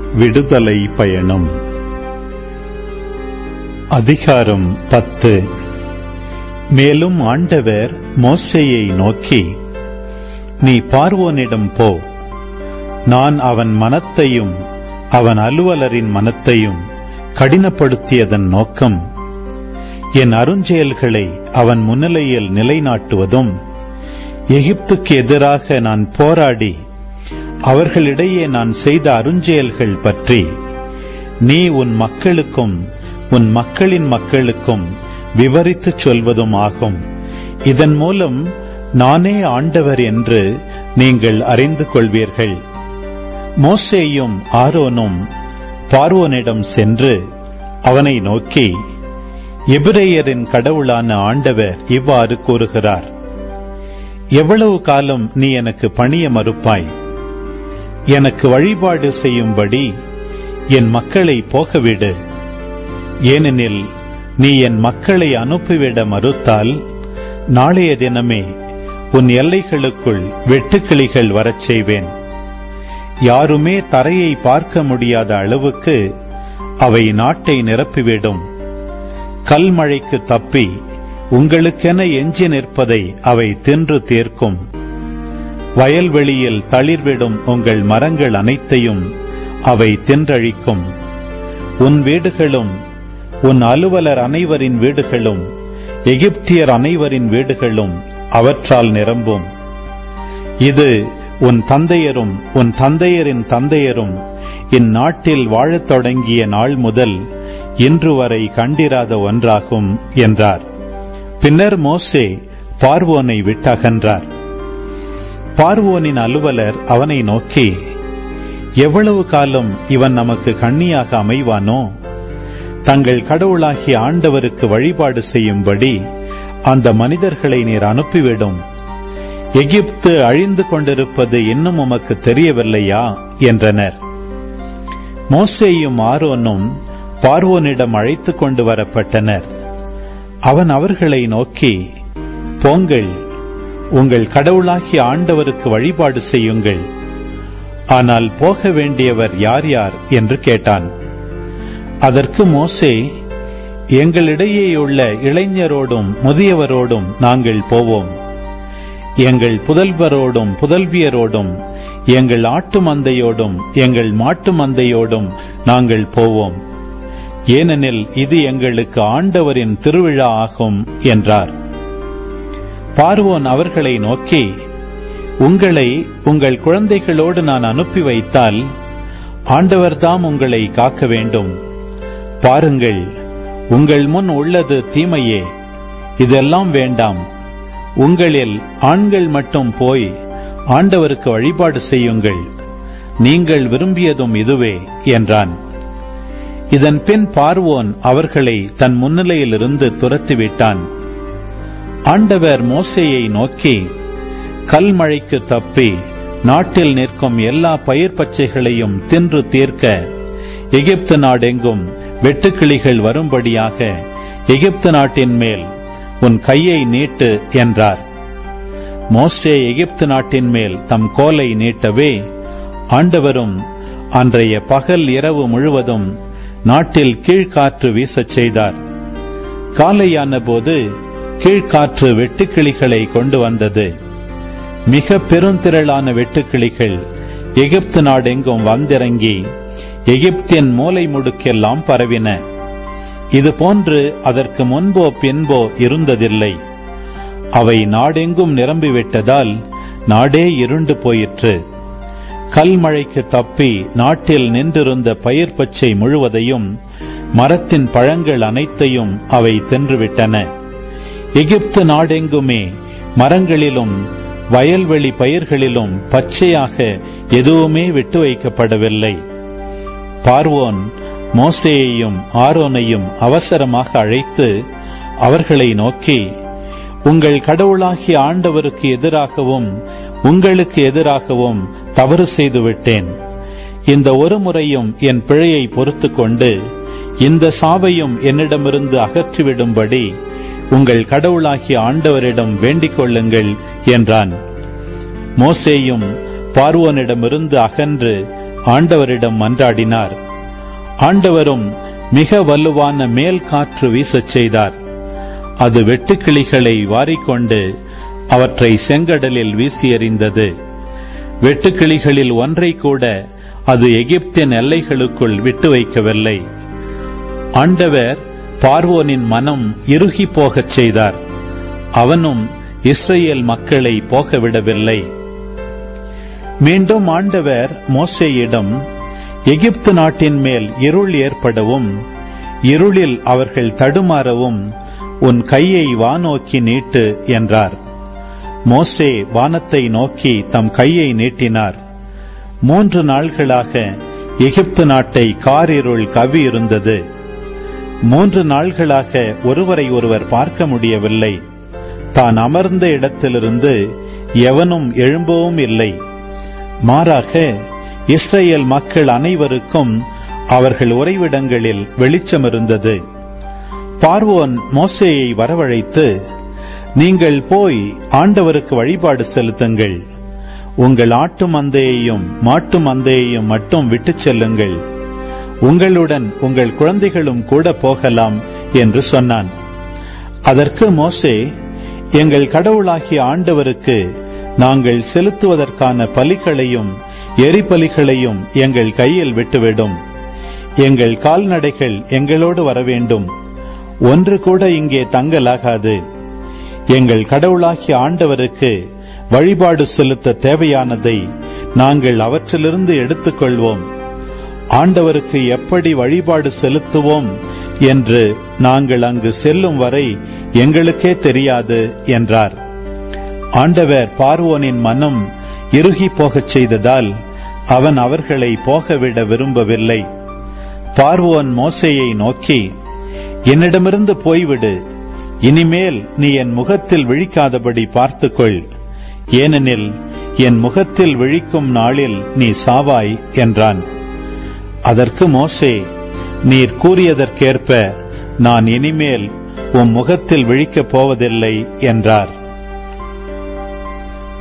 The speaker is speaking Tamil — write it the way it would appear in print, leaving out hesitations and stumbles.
விடுதலை பயணம். அதிகாரம் 10. மேலும் ஆண்டவர் மோசேயை நோக்கி, நீ பார்வோனிடம் போ, நான் அவன் மனத்தையும் அவன் அலுவலரின் மனத்தையும் கடினப்படுத்தியதன் நோக்கம் என் அருஞ்செயல்களை அவன் முன்னிலையில் நிலைநாட்டுவதும், எகிப்துக்கு எதிராக நான் போராடி அவர்களிடையே நான் செய்த அருஞ்செயல்கள் பற்றி நீ உன் மக்களுக்கும் உன் மக்களின் மக்களுக்கும் விவரித்துச் சொல்வதும் ஆகும். இதன் மூலம் நானே ஆண்டவர் என்று நீங்கள் அறிந்து கொள்வீர்கள். மோசேயும் ஆரோனும் பார்வோனிடம் சென்று அவனை நோக்கி, எபிரேயரின் கடவுளான ஆண்டவர் இவ்வாறு கூறுகிறார், எவ்வளவு காலம் நீ எனக்கு பணிய மறுப்பாய்? எனக்கு வழிபாடு செய்யும்படி என் மக்களை போகவிடு. ஏனெனில் நீ என் மக்களை அனுப்பிவிட மறுத்தால் நாளைய தினமே உன் எல்லைகளுக்குள் வெட்டுக்கிளிகள் வரச் செய்வேன். யாருமே தரையை பார்க்க முடியாத அளவுக்கு அவை நாட்டை நிரப்பிவிடும். கல்மழைக்கு தப்பி உங்களுக்கென எஞ்சி நிற்பதை அவை தின்று தீர்க்கும். வயல்வெளியில் தளிர்விடும் உங்கள் மரங்கள் அனைத்தையும் அவை தின்றழிக்கும். உன் வீடுகளும் உன் அலுவலர் அனைவரின் வீடுகளும் எகிப்தியர் அனைவரின் வீடுகளும் அவற்றால் நிரம்பும். இது உன் தந்தையரும் உன் தந்தையரின் தந்தையரும் இந்நாட்டில் வாழத் தொடங்கிய நாள் முதல் இன்று வரை கண்டிராத ஒன்றாகும் என்றார். பின்னர் மோசே பார்வோனை விட்டகன்றார். பார்வோனின் அலுவலர் அவனை நோக்கி, எவ்வளவு காலம் இவன் நமக்கு கண்ணியாக அமைவானோ? தங்கள் கடவுளாகிய ஆண்டவருக்கு வழிபாடு செய்யும்படி அந்த மனிதர்களை நீர் அனுப்பிவிடும். எகிப்து அழிந்து கொண்டிருப்பது இன்னும் உமக்கு தெரியவில்லையா என்றனர். மோசேயும் ஆரோனும் பார்வோனிடம் அழைத்துக் கொண்டு வரப்பட்டனர். அவன் அவர்களை நோக்கி, போங்கள், உங்கள் கடவுளாகிய ஆண்டவருக்கு வழிபாடு செய்யுங்கள். ஆனால் போக வேண்டியவர் யார் யார் என்று கேட்டான். அதற்கு மோசே, எங்களிடையேயுள்ள இளைஞரோடும் முதியவரோடும் நாங்கள் போவோம். எங்கள் புதல்வரோடும் புதல்வியரோடும் எங்கள் ஆட்டு மந்தையோடும் எங்கள் மாட்டு மந்தையோடும் நாங்கள் போவோம். ஏனெனில் இது எங்களுக்கு ஆண்டவரின் திருவிழா ஆகும் என்றார். பார்வோன் அவர்களை நோக்கி, உங்களை உங்கள் குழந்தைகளோடு நான் அனுப்பி வைத்தால் ஆண்டவர்தாம் உங்களை காக்க வேண்டும். பாருங்கள், உங்கள் முன் உள்ளது தீமையே. இதெல்லாம் வேண்டாம். உங்களில் ஆண்கள் மட்டும் போய் ஆண்டவருக்கு வழிபாடு செய்யுங்கள். நீங்கள் விரும்பியதும் இதுவே என்றான். இதன் பின் பார்வோன் அவர்களை தன் முன்னிலையிலிருந்து துரத்திவிட்டான். ஆண்டவர் மோசேயை நோக்கி, கல்மழைக்கு தப்பி நாட்டில் நிற்கும் எல்லா பயிர் பச்சைகளையும் தின்று தீர்க்க எகிப்து நாடெங்கும் வெட்டுக்கிளிகள் வரும்படியாக எகிப்து நாட்டின் மேல் உன் கையை நீட்டு என்றார். மோசே எகிப்து நாட்டின் மேல் தம் கோலை நீட்டவே ஆண்டவரும் அன்றைய பகல் இரவு முழுவதும் நாட்டில் கீழ்காற்று வீசச் செய்தார். காலையான போது கீழ்காற்று வெட்டுக்கிளிகளை கொண்டு வந்தது. மிக பெருந்திரளான வெட்டுக்கிளிகள் எகிப்து நாடெங்கும் வந்திறங்கி எகிப்தின் மூலை முடுக்கெல்லாம் பரவின. இதுபோன்று அதற்கு முன்போ பின்போ இருந்ததில்லை. அவை நாடெங்கும் நிரம்பிவிட்டதால் நாடே இருண்டு போயிற்று. கல்மழைக்கு தப்பி நாட்டில் நின்றிருந்த பயிர் பச்சை முழுவதையும் மரத்தின் பழங்கள் அனைத்தையும் அவை தின்றுவிட்டன. எகிப்து நாடெங்குமே மரங்களிலும் வயல்வெளி பயிர்களிலும் பச்சையாக எதுவுமே விட்டு வைக்கப்படவில்லை. பார்வோன் மோசேயையும் ஆரோனையும் அவசரமாக அழைத்து அவர்களை நோக்கி, உங்கள் கடவுளாகிய ஆண்டவருக்கு எதிராகவும் உங்களுக்கு எதிராகவும் தவறு செய்துவிட்டேன். இந்த ஒரு முறையும் என் பிழையை பொறுத்துக் கொண்டு இந்த சாவையும் என்னிடமிருந்து அகற்றிவிடும்படி உங்கள் கடவுளாகிய ஆண்டவரிடம் வேண்டிக் கொள்ளுங்கள் என்றான். மோசேயும் பார்வோனிடமிருந்து அகன்று ஆண்டவரிடம் மன்றாடினார். ஆண்டவரும் மிக வலுவான மேல் காற்று வீசச் செய்தார். அது வெட்டுக்கிளிகளை வாரிக்கொண்டு அவற்றை செங்கடலில் வீசி எறிந்தது. வெட்டுக்கிளிகளில் ஒன்றை கூட அது எகிப்தின் எல்லைகளுக்குள் விட்டு வைக்கவில்லை. ஆண்டவர் பார்வோனின் மனம் இறுகி போகச் செய்தார். அவனும் இஸ்ரேல் மக்களை போகவிடவில்லை. மீண்டும் ஆண்டவர் மோசேயிடம், எகிப்து நாட்டின் மேல் இருள் ஏற்படவும் இருளில் அவர்கள் தடுமாறவும் உன் கையை வானோக்கி நீட்டு என்றார். மோசே வானத்தை நோக்கி தம் கையை நீட்டினார். 3 நாள்களாக எகிப்து நாட்டை காரிருள் கவ்வியிருந்தது. 3 நாள்களாக ஒருவரை ஒருவர் பார்க்க முடியவில்லை. தான் அமர்ந்த இடத்திலிருந்து எவனும் எழும்பவும் இல்லை. மாறாக இஸ்ரேல் மக்கள் அனைவருக்கும் அவர்கள் உறைவிடங்களில் வெளிச்சம் இருந்தது. பார்வோன் மோசேயை வரவழைத்து, நீங்கள் போய் ஆண்டவருக்கு வழிபாடு செலுத்துங்கள். உங்கள் ஆட்டு மந்தையையும் மாட்டு மந்தையையும் மட்டும் விட்டுச் செல்லுங்கள். உங்களுடன் உங்கள் குழந்தைகளும் கூட போகலாம் என்று சொன்னான். அதற்கு மோசே, எங்கள் கடவுளாகிய ஆண்டவருக்கு நாங்கள் செலுத்துவதற்கான பலிகளையும் எரிபலிகளையும் எங்கள் கையில் விட்டுவிடும். எங்கள் கால்நடைகள் எங்களோடு வரவேண்டும். ஒன்று கூட இங்கே தங்கலாகாது. எங்கள் கடவுளாகிய ஆண்டவருக்கு வழிபாடு செலுத்த தேவையானதை நாங்கள் அவற்றிலிருந்து எடுத்துக்கொள்வோம். ஆண்டவருக்கு எப்படி வழிபாடு செலுத்துவோம் என்று நாங்கள் அங்கு செல்லும் வரை எங்களுக்கே தெரியாது என்றார். ஆண்டவர் பார்வோனின் மனம் இறுகி போகச் செய்ததால் அவன் அவர்களை போகவிட விரும்பவில்லை. பார்வோன் மோசேயை நோக்கி, என்னிடமிருந்து போய்விடு. இனிமேல் நீ என் முகத்தில் விழிக்காதபடி பார்த்துக்கொள். ஏனெனில் என் முகத்தில் விழிக்கும் நாளில் நீ சாவாய் என்றான். அதற்கு மோசே, நீர் கூறியதற்கேற்ப நான் இனிமேல் உம் முகத்தில் விழிக்கப் போவதில்லை என்றார்.